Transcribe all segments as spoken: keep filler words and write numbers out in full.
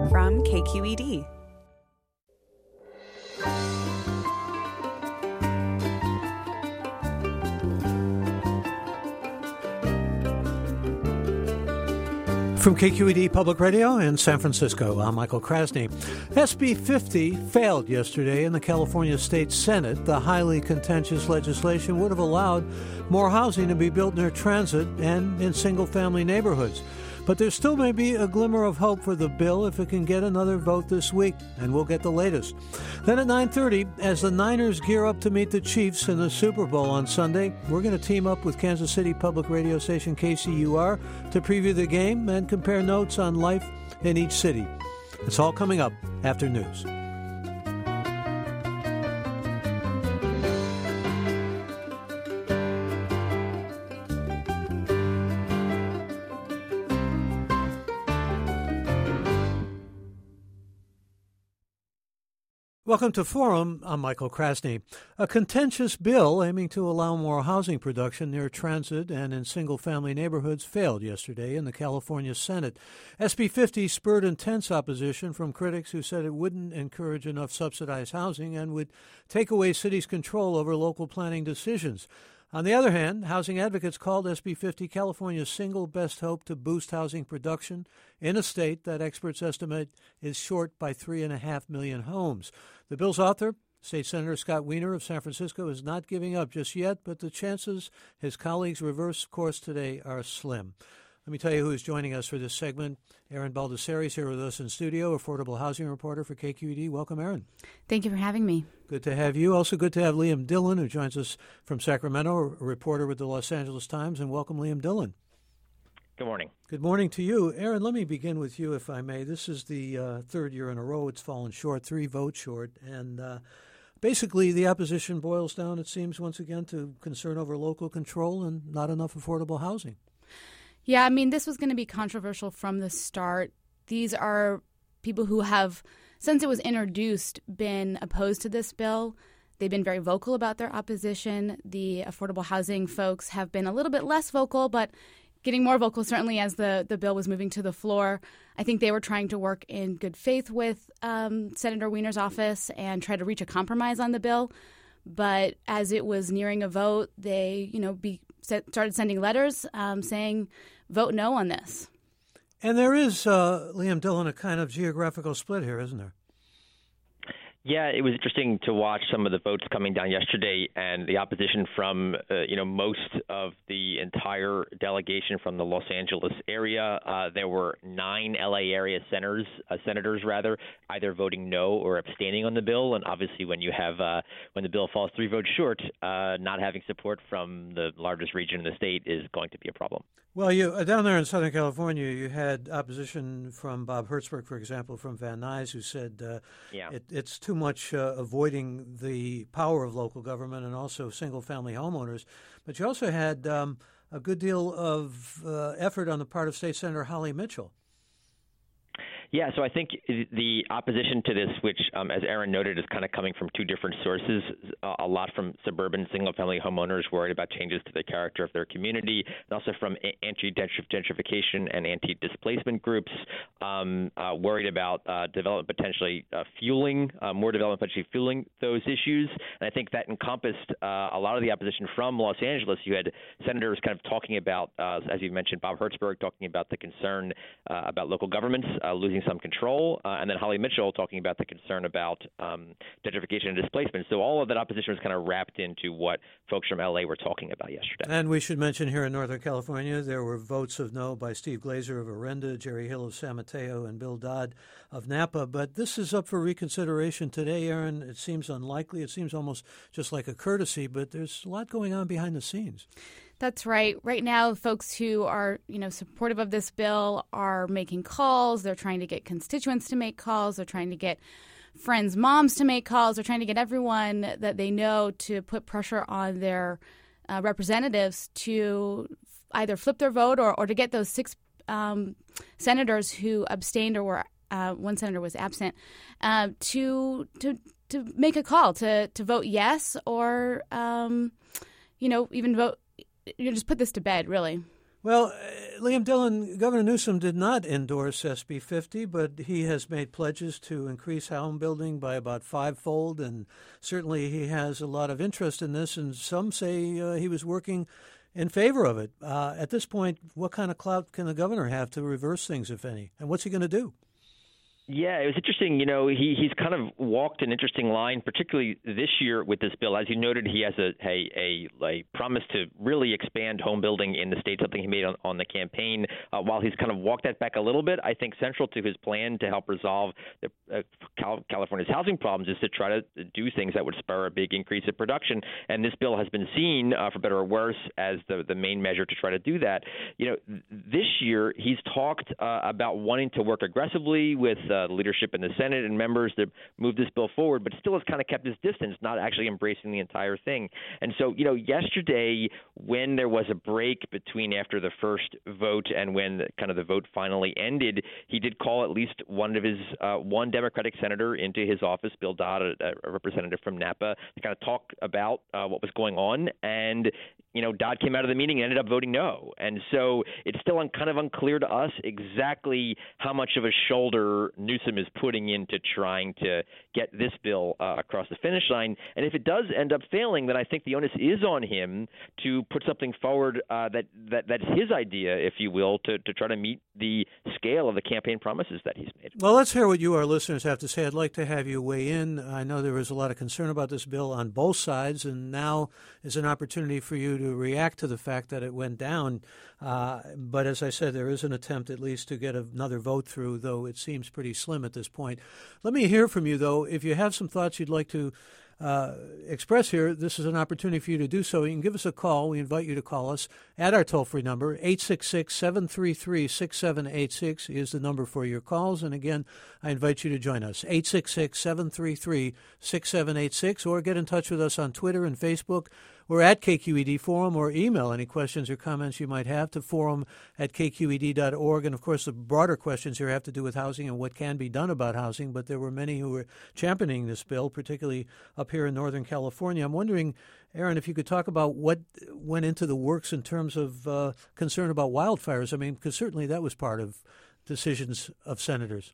from K Q E D. From K Q E D Public Radio in San Francisco, I'm Michael Krasny. S B fifty failed yesterday in the California State Senate. The highly contentious legislation would have allowed more housing to be built near transit and in single-family neighborhoods. But there still may be a glimmer of hope for the bill if it can get another vote this week, and we'll get the latest. Then at nine thirty, as the Niners gear up to meet the Chiefs in the Super Bowl on Sunday, we're going to team up with Kansas City public radio station K C U R to preview the game and compare notes on life in each city. It's all coming up after news. Welcome to Forum. I'm Michael Krasny. A contentious bill aiming to allow more housing production near transit and in single-family neighborhoods failed yesterday in the California Senate. S B fifty spurred intense opposition from critics who said it wouldn't encourage enough subsidized housing and would take away cities' control over local planning decisions. On the other hand, housing advocates called S B fifty California's single best hope to boost housing production in a state that experts estimate is short by three and a half million homes. The bill's author, State Senator Scott Wiener of San Francisco, is not giving up just yet, but the chances his colleagues reverse course today are slim. Let me tell you who is joining us for this segment. Erin Baldessari is here with us in studio, affordable housing reporter for K Q E D. Welcome, Erin. Thank you for having me. Good to have you. Also good to have Liam Dillon, who joins us from Sacramento, a reporter with the Los Angeles Times. And welcome, Liam Dillon. Good morning. Good morning to you. Erin, let me begin with you, if I may. This is the uh, third year in a row it's fallen short, three votes short. And uh, basically the opposition boils down, it seems, once again, to concern over local control and not enough affordable housing. Yeah, I mean, this was going to be controversial from the start. These are people who have, since it was introduced, been opposed to this bill. They've been very vocal about their opposition. The affordable housing folks have been a little bit less vocal, but getting more vocal certainly as the, the bill was moving to the floor. I think they were trying to work in good faith with um, Senator Wiener's office and try to reach a compromise on the bill. But as it was nearing a vote, they, you know, be, started sending letters um, saying, vote no on this. And there is, uh, Liam Dillon, a kind of geographical split here, isn't there? Yeah, it was interesting to watch some of the votes coming down yesterday and the opposition from, uh, you know, most of the entire delegation from the Los Angeles area. Uh, there were nine L A area senators, uh, senators rather, either voting no or abstaining on the bill. And obviously, when you have uh, when the bill falls three votes short, uh, not having support from the largest region in the state is going to be a problem. Well, you uh, down there in Southern California, you had opposition from Bob Hertzberg, for example, from Van Nuys, who said uh, yeah. it, it's too much uh, avoiding the power of local government and also single-family homeowners. But you also had um, a good deal of uh, effort on the part of State Senator Holly Mitchell. Yeah, so I think the opposition to this, which, um, as Erin noted, is kind of coming from two different sources, a lot from suburban single-family homeowners worried about changes to the character of their community, and also from anti-gentrification and anti-displacement groups, um, uh, worried about uh, development potentially uh, fueling, uh, more development potentially fueling those issues. And I think that encompassed uh, a lot of the opposition from Los Angeles. You had senators kind of talking about, uh, as you mentioned, Bob Hertzberg talking about the concern uh, about local governments uh, losing some control, uh, and then Holly Mitchell talking about the concern about um, gentrification and displacement. So all of that opposition was kind of wrapped into what folks from L A were talking about yesterday. And we should mention here in Northern California, there were votes of no by Steve Glazer of Orinda, Jerry Hill of San Mateo, and Bill Dodd of Napa. But this is up for reconsideration today, Erin. It seems unlikely. It seems almost just like a courtesy, but there's a lot going on behind the scenes. That's right. Right now, folks who are, you know, supportive of this bill are making calls. They're trying to get constituents to make calls. They're trying to get friends' moms to make calls. They're trying to get everyone that they know to put pressure on their uh, representatives to either flip their vote or, or to get those six um, senators who abstained or were uh, one senator was absent uh, to to to make a call to to vote yes or um, you know even vote. You know, just put this to bed, really. Well, uh, Liam Dillon, Governor Newsom did not endorse S B fifty, but he has made pledges to increase home building by about fivefold, and certainly he has a lot of interest in this, and some say uh, he was working in favor of it. Uh, at this point, what kind of clout can the governor have to reverse things, if any? And what's he going to do? Yeah, it was interesting. You know, he he's kind of walked an interesting line, particularly this year with this bill. As you noted, he has a a, a, a promise to really expand home building in the state, something he made on, on the campaign. Uh, while he's kind of walked that back a little bit, I think central to his plan to help resolve the, uh, Cal- California's housing problems is to try to do things that would spur a big increase in production. And this bill has been seen, uh, for better or worse, as the, the main measure to try to do that. You know, th- this year he's talked uh, about wanting to work aggressively with uh, Uh, leadership in the Senate and members to move this bill forward, but still has kind of kept his distance, not actually embracing the entire thing. And so, you know, yesterday when there was a break between after the first vote and when the, kind of the vote finally ended, he did call at least one of his uh, one Democratic senator into his office, Bill Dodd, a, a representative from Napa, to kind of talk about uh, what was going on. And you know, Dodd came out of the meeting and ended up voting no. And so it's still un- kind of unclear to us exactly how much of a shoulder Newsom is putting into trying to get this bill uh, across the finish line. And if it does end up failing, then I think the onus is on him to put something forward uh, that, that that's his idea, if you will, to, to try to meet the scale of the campaign promises that he's made. Well, let's hear what you, our listeners, have to say. I'd like to have you weigh in. I know there was a lot of concern about this bill on both sides, and now is an opportunity for you to react to the fact that it went down. Uh, but as I said, there is an attempt at least to get another vote through, though it seems pretty slim at this point. Let me hear from you, though. If you have some thoughts you'd like to uh, express here, this is an opportunity for you to do so. You can give us a call. We invite you to call us at our toll-free number. eight six six, seven three three, six seven eight six is the number for your calls. And again, I invite you to join us, eight six six, seven three three, six seven eight six, or get in touch with us on Twitter and Facebook. We're at K Q E D Forum, or email any questions or comments you might have to forum at k q e d dot org. And, of course, the broader questions here have to do with housing and what can be done about housing. But there were many who were championing this bill, particularly up here in Northern California. I'm wondering, Aaron, if you could talk about what went into the works in terms of uh, concern about wildfires. I mean, because certainly that was part of decisions of senators.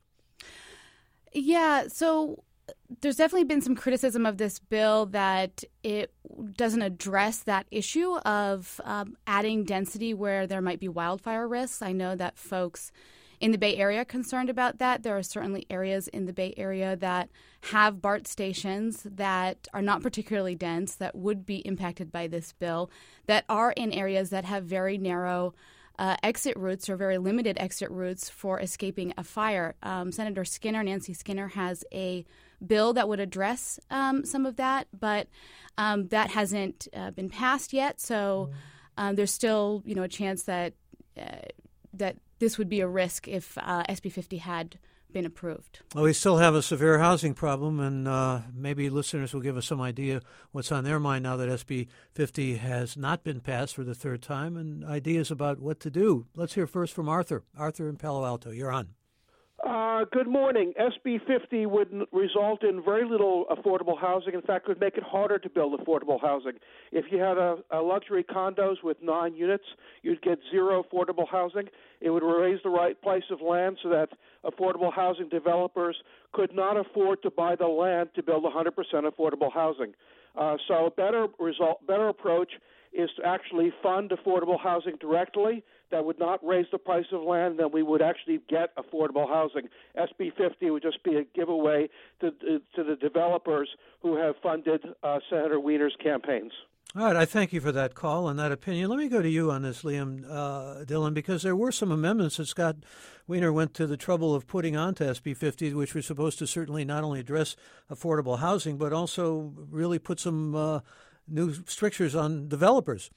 Yeah, so there's definitely been some criticism of this bill that it doesn't address that issue of um, adding density where there might be wildfire risks. I know that folks in the Bay Area are concerned about that. There are certainly areas in the Bay Area that have BART stations that are not particularly dense that would be impacted by this bill, that are in areas that have very narrow Uh, exit routes or very limited exit routes for escaping a fire. Um, Senator Skinner, Nancy Skinner, has a bill that would address um, some of that, but um, that hasn't uh, been passed yet. So um, there's still, you know, a chance that uh, that this would be a risk if uh, S B fifty had been approved. Well, we still have a severe housing problem, and uh, maybe listeners will give us some idea what's on their mind now that S B fifty has not been passed for the third time, and ideas about what to do. Let's hear first from Arthur. Arthur in Palo Alto, you're on. Uh, good morning. S B fifty would n- result in very little affordable housing. In fact, it would make it harder to build affordable housing. If you had a, a luxury condos with nine units, you'd get zero affordable housing. It would raise the right price of land so that affordable housing developers could not afford to buy the land to build one hundred percent affordable housing. Uh, so a better result, better approach is to actually fund affordable housing directly. That would not raise the price of land, then we would actually get affordable housing. S B fifty would just be a giveaway to, to the developers who have funded uh, Senator Wiener's campaigns. All right, I thank you for that call and that opinion. Let me go to you on this, Liam uh, Dillon, because there were some amendments that Scott Wiener went to the trouble of putting onto S B fifty, which were supposed to certainly not only address affordable housing, but also really put some uh, new strictures on developers.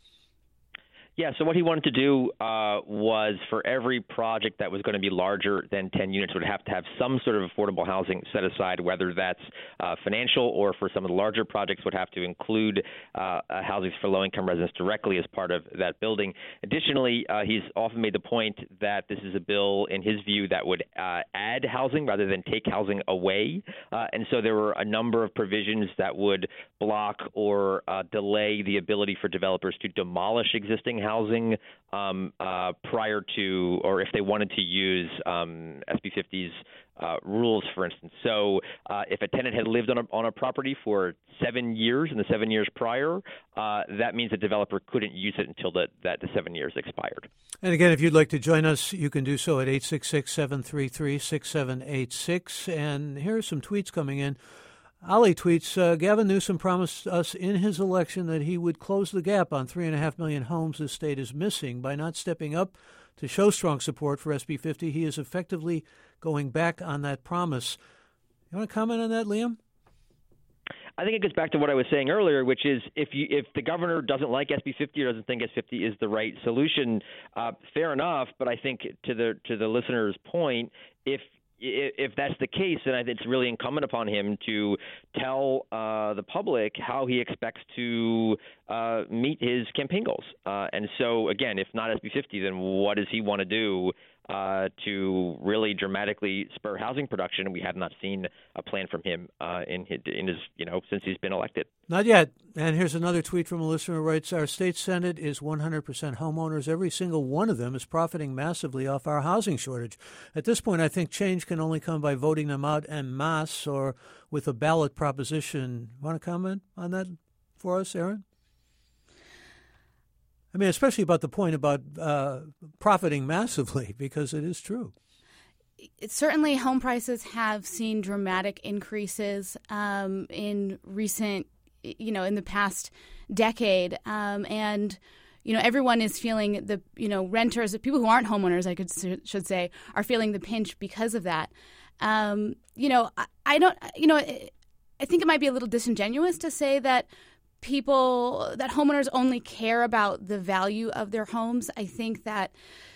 Yeah, so what he wanted to do uh, was for every project that was going to be larger than ten units would have to have some sort of affordable housing set aside, whether that's uh, financial or for some of the larger projects would have to include uh, housing for low-income residents directly as part of that building. Additionally, uh, he's often made the point that this is a bill, in his view, that would uh, add housing rather than take housing away. Uh, and so there were a number of provisions that would block or uh, delay the ability for developers to demolish existing housing um, uh, prior to, or if they wanted to use um, S B fifty's uh, rules, for instance. So uh, if a tenant had lived on a, on a property for seven years in the seven years prior, uh, that means the developer couldn't use it until the, that the seven years expired. And again, if you'd like to join us, you can do so at eight six six, seven three three, six seven eight six. And here are some tweets coming in. Ali tweets, uh, Gavin Newsom promised us in his election that he would close the gap on three and a half million homes the state is missing. By not stepping up to show strong support for S B fifty, he is effectively going back on that promise. You want to comment on that, Liam? I think it goes back to what I was saying earlier, which is if you if the governor doesn't like S B fifty or doesn't think S B fifty is the right solution, uh, fair enough. But I think to the to the listener's point, if If that's the case, then I think it's really incumbent upon him to tell uh, the public how he expects to uh, meet his campaign goals. Uh, and so, again, if not S B fifty, then what does he want to do uh, to really dramatically spur housing production? We have not seen a plan from him uh, in his, in his, you know, since he's been elected. Not yet. And here's another tweet from a listener who writes, our state Senate is one hundred percent homeowners. Every single one of them is profiting massively off our housing shortage. At this point, I think change can only come by voting them out en masse or with a ballot proposition. Want to comment on that for us, Aaron? I mean, especially about the point about uh, profiting massively, because it is true. It, certainly, home prices have seen dramatic increases um, in recent, you know, in the past decade. Um, and, you know, everyone is feeling the, you know, renters, people who aren't homeowners, I could should say, are feeling the pinch because of that. Um, you know, I, I don't, you know, I think it might be a little disingenuous to say that people, that homeowners only care about the value of their homes. I think that,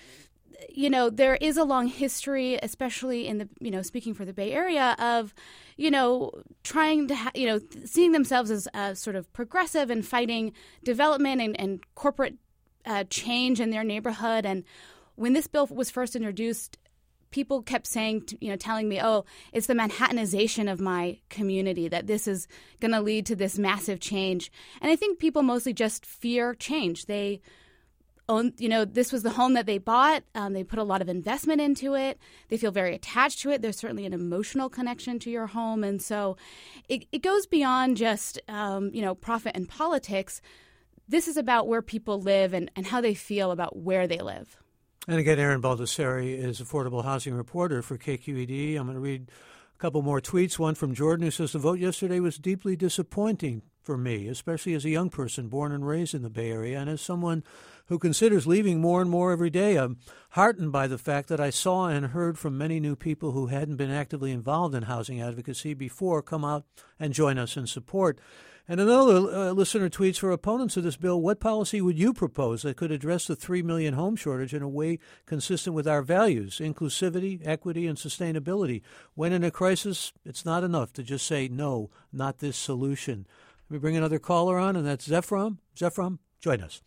you know, there is a long history, especially in the, you know, speaking for the Bay Area, of, you know, trying to, ha- you know, seeing themselves as uh, sort of progressive and fighting development and, and corporate uh, change in their neighborhood. And when this bill was first introduced, people kept saying, to, you know, telling me, oh, it's the Manhattanization of my community, that this is going to lead to this massive change. And I think people mostly just fear change. They own, you know, this was the home that they bought. Um, they put a lot of investment into it. They feel very attached to it. There's certainly an emotional connection to your home. And so it, it goes beyond just, um, you know, profit and politics. This is about where people live and, and how they feel about where they live. And again, Aaron Baldessari is affordable housing reporter for K Q E D. I'm going to read a couple more tweets. One from Jordan, who says, the vote yesterday was deeply disappointing for me, especially as a young person born and raised in the Bay Area, and as someone who considers leaving more and more every day. I'm heartened by the fact that I saw and heard from many new people who hadn't been actively involved in housing advocacy before come out and join us in support. And another uh, listener tweets, for opponents of this bill, what policy would you propose that could address the three million home shortage in a way consistent with our values, inclusivity, equity, and sustainability? When in a crisis, it's not enough to just say, no, not this solution. Let me bring another caller on, and that's Zephram. Zephram, join us.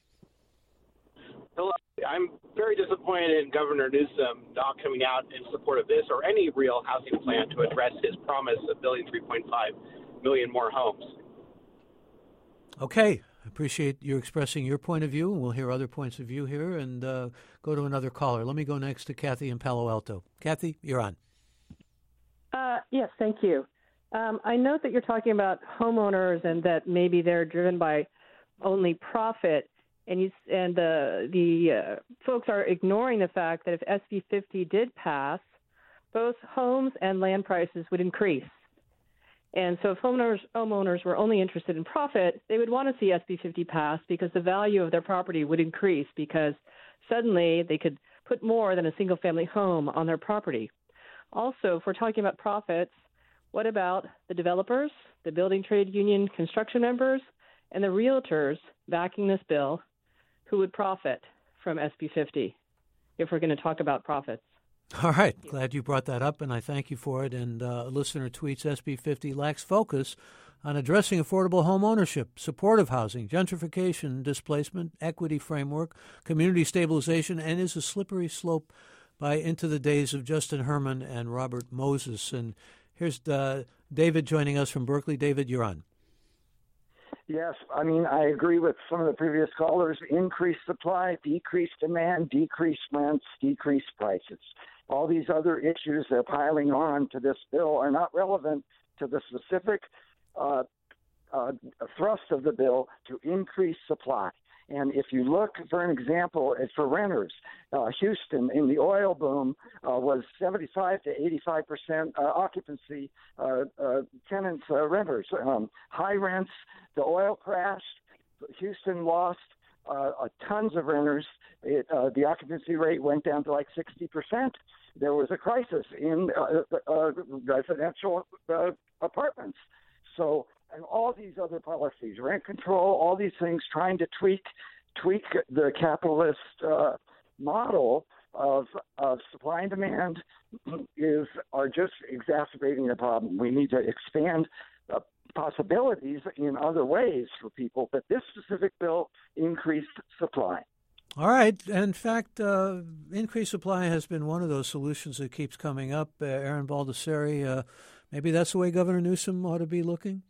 Hello. I'm very disappointed in Governor Newsom not coming out in support of this or any real housing plan to address his promise of building three point five million more homes. Okay. I appreciate you expressing your point of view, and we'll hear other points of view here and uh, go to another caller. Let me go next to Kathy in Palo Alto. Kathy, you're on. Uh, yes, thank you. Um, I note that you're talking about homeowners and that maybe they're driven by only profit, and you and uh, the uh, folks are ignoring the fact that if S B fifty did pass, both homes and land prices would increase. And so if homeowners, homeowners were only interested in profit, they would want to see S B fifty pass because the value of their property would increase because suddenly they could put more than a single-family home on their property. Also, if we're talking about profits, what about the developers, the building trade union construction members, and the realtors backing this bill who would profit from S B fifty if we're going to talk about profits? All right. Glad you brought that up, and I thank you for it. And uh, a listener tweets, S B fifty lacks focus on addressing affordable home ownership, supportive housing, gentrification, displacement, equity framework, community stabilization, and is a slippery slope by into the days of Justin Herman and Robert Moses. And here's uh, David joining us from Berkeley. David, you're on. Yes, I mean, I agree with some of the previous callers. Increased supply, decreased demand, decreased rents, decreased prices. All these other issues that are piling on to this bill are not relevant to the specific uh, uh, thrust of the bill to increase supply. And if you look, for an example, for renters, uh, Houston in the oil boom uh, was seventy-five to eighty-five percent uh, occupancy uh, uh, tenants, uh, renters, um, high rents. The oil crashed. Houston lost uh, tons of renters. It, uh, the occupancy rate went down to like sixty percent. There was a crisis in uh, uh, residential uh, apartments. So, and all these other policies, rent control, all these things, trying to tweak tweak the capitalist uh, model of of supply and demand is are just exacerbating the problem. We need to expand uh, possibilities in other ways for people, but this specific bill increased supply. All right. In fact, uh, increased supply has been one of those solutions that keeps coming up. Uh, Erin Baldessari, uh, maybe that's the way Governor Newsom ought to be looking?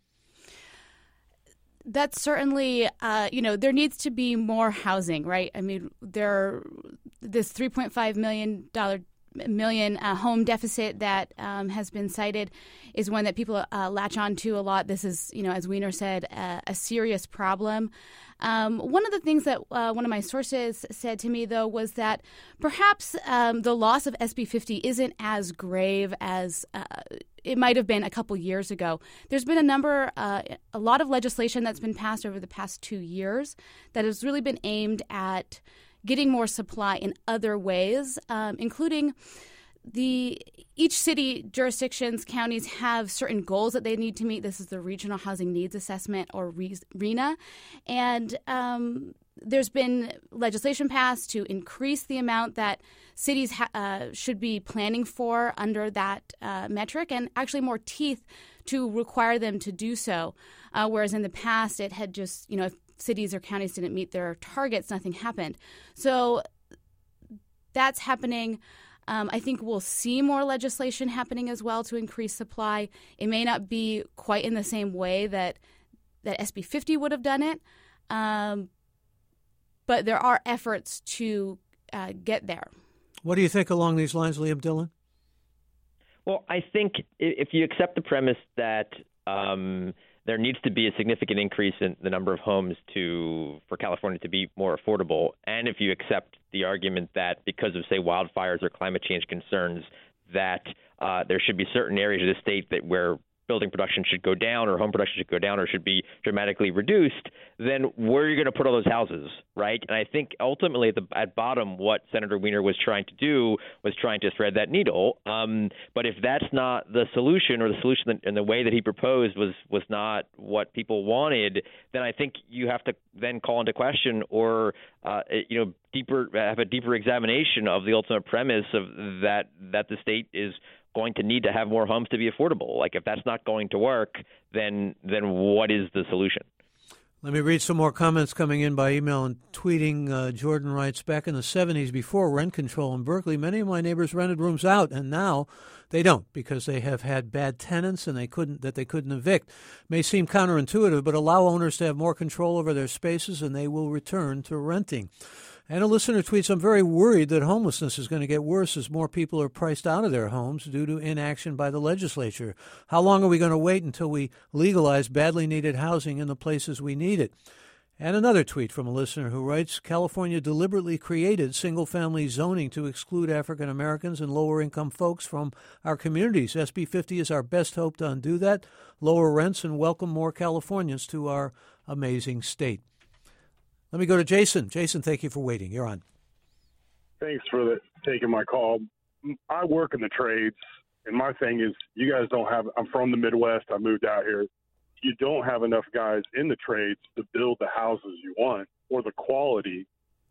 That's certainly, uh, you know, there needs to be more housing, right? I mean, there, this three point five million dollars million uh, home deficit that um, has been cited is one that people uh, latch on to a lot. This is, you know, as Wiener said, uh, a serious problem. Um, one of the things that uh, one of my sources said to me, though, was that perhaps um, the loss of S B fifty isn't as grave as uh, it might have been a couple years ago. There's been a number, uh, a lot of legislation that's been passed over the past two years that has really been aimed at getting more supply in other ways, um, including the each city, jurisdictions, counties have certain goals that they need to meet. This is the Regional Housing Needs Assessment, or RHNA. And um, there's been legislation passed to increase the amount that cities ha- uh, should be planning for under that uh, metric, and actually more teeth to require them to do so. Uh, whereas in the past, it had just, you know, if cities or counties didn't meet their targets, nothing happened. So that's happening. Um, I think we'll see more legislation happening as well to increase supply. It may not be quite in the same way that that S B fifty would have done it, um, but there are efforts to uh, get there. What do you think along these lines, Liam Dillon? Well, I think if you accept the premise that um, there needs to be a significant increase in the number of homes to for California to be more affordable, and if you accept the argument that because of, say, wildfires or climate change concerns, that uh, there should be certain areas of the state that where building production should go down or home production should go down or should be dramatically reduced, then where are you going to put all those houses, right? And I think ultimately at the at bottom what Senator Wiener was trying to do was trying to thread that needle. Um, but if that's not the solution, or the solution in the way that he proposed was was not what people wanted, then I think you have to then call into question or uh, you know deeper have a deeper examination of the ultimate premise of that that the state is going to need to have more homes to be affordable. Like if that's not going to work, then then what is the solution? Let me read some more comments coming in by email and tweeting. Uh, Jordan writes, back in the seventies, before rent control in Berkeley, many of my neighbors rented rooms out, and now they don't because they have had bad tenants and they couldn't that they couldn't evict. May seem counterintuitive, but allow owners to have more control over their spaces and they will return to renting. And a listener tweets, I'm very worried that homelessness is going to get worse as more people are priced out of their homes due to inaction by the legislature. How long are we going to wait until we legalize badly needed housing in the places we need it? And another tweet from a listener who writes, California deliberately created single-family zoning to exclude African Americans and lower-income folks from our communities. S B fifty is our best hope to undo that, lower rents, and welcome more Californians to our amazing state. Let me go to Jason. Jason, thank you for waiting. You're on. Thanks for the, taking my call. I work in the trades, and my thing is you guys don't have – I'm from the Midwest. I moved out here. You don't have enough guys in the trades to build the houses you want or the quality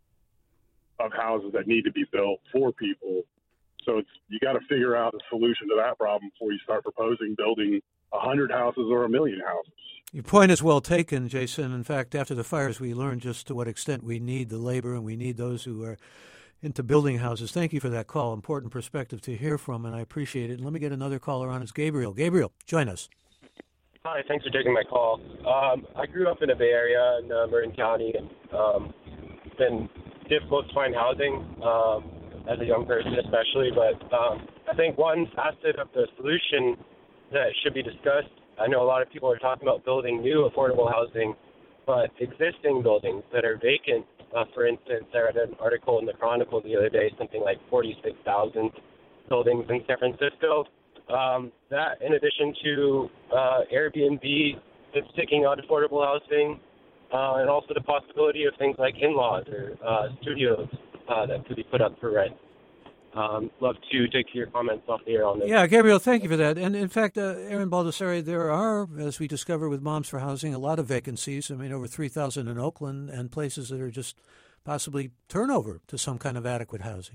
of houses that need to be built for people. So it's you got to figure out a solution to that problem before you start proposing building one hundred houses or a million houses. Your point is well taken, Jason. In fact, after the fires, we learned just to what extent we need the labor and we need those who are into building houses. Thank you for that call. Important perspective to hear from, and I appreciate it. And let me get another caller on. It's Gabriel. Gabriel, join us. Hi, thanks for taking my call. Um, I grew up in the Bay Area in uh, Marin County, and um, it's been difficult to find housing um, as a young person especially, but um, I think one facet of the solution that should be discussed, I know a lot of people are talking about building new affordable housing, but existing buildings that are vacant, uh, for instance, I read an article in the Chronicle the other day, something like forty-six thousand buildings in San Francisco. Um, that, in addition to uh, Airbnb that's taking out affordable housing, uh, and also the possibility of things like in-laws or uh, studios uh, that could be put up for rent. Um, love to take your comments off the air on this. Yeah, Gabriel, thank you for that. And in fact, uh, Aaron Baldessari, there are, as we discovered with Moms for Housing, a lot of vacancies. I mean, over three thousand in Oakland, and places that are just possibly turnover to some kind of adequate housing.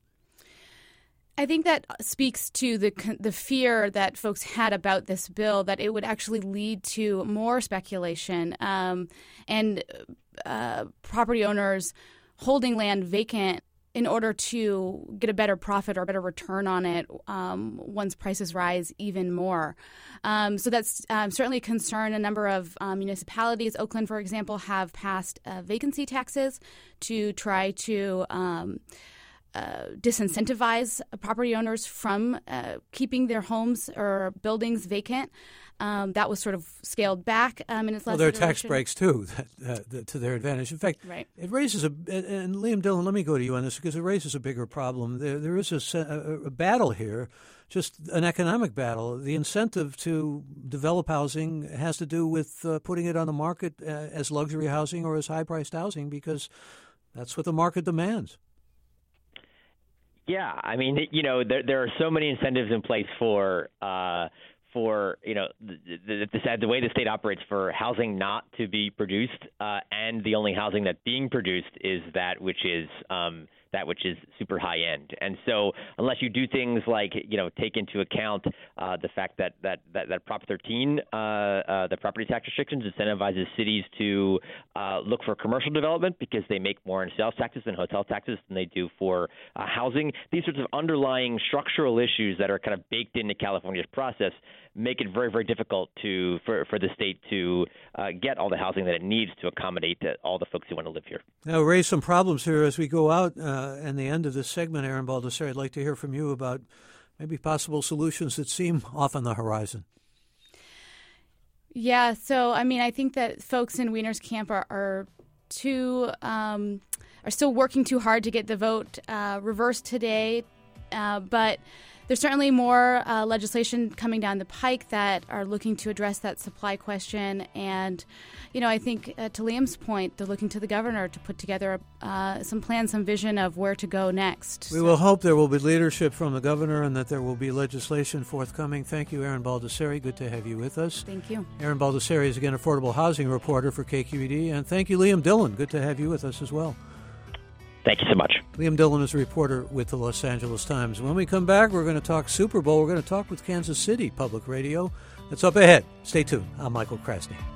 I think that speaks to the the fear that folks had about this bill, that it would actually lead to more speculation um, and uh, property owners holding land vacant in order to get a better profit or a better return on it um, once prices rise even more. Um, so that's um, certainly a concern. A number of um, municipalities, Oakland, for example, have passed uh, vacancy taxes to try to um, uh, disincentivize property owners from uh, keeping their homes or buildings vacant. Um, that was sort of scaled back um, in its last Well, there are iteration. tax breaks, too, that, uh, that, to their advantage. In fact, right. it raises a – and Liam Dillon, let me go to you on this because it raises a bigger problem. There, there is a, a, a battle here, just an economic battle. The incentive to develop housing has to do with uh, putting it on the market uh, as luxury housing or as high-priced housing because that's what the market demands. Yeah, I mean, you know, there there are so many incentives in place for uh, – for, you know, the, the, the, the way the state operates for housing not to be produced, uh, and the only housing that's being produced is that which is um, that which is super high end. And so unless you do things like, you know, take into account uh, the fact that that, that, that Prop thirteen, uh, uh, the property tax restrictions, incentivizes cities to uh, look for commercial development because they make more in sales taxes and hotel taxes than they do for uh, housing. These sorts of underlying structural issues that are kind of baked into California's process make it very, very difficult to for, for the state to uh, get all the housing that it needs to accommodate the, all the folks who want to live here. Now, raise some problems here as we go out uh, and the end of this segment, Aaron Baldessari. I'd like to hear from you about maybe possible solutions that seem off on the horizon. Yeah, so, I mean, I think that folks in Wiener's camp are, are too um, are still working too hard to get the vote uh, reversed today, uh, but there's certainly more uh, legislation coming down the pike that are looking to address that supply question. And, you know, I think uh, to Liam's point, they're looking to the governor to put together uh, some plan, some vision of where to go next. We so. will hope there will be leadership from the governor and that there will be legislation forthcoming. Thank you, Aaron Baldessari. Good to have you with us. Thank you. Aaron Baldessari is, again, affordable housing reporter for K Q E D. And thank you, Liam Dillon. Good to have you with us as well. Thank you so much. Liam Dillon is a reporter with the Los Angeles Times. When we come back, we're going to talk Super Bowl. We're going to talk with Kansas City Public Radio. That's up ahead. Stay tuned. I'm Michael Krasny.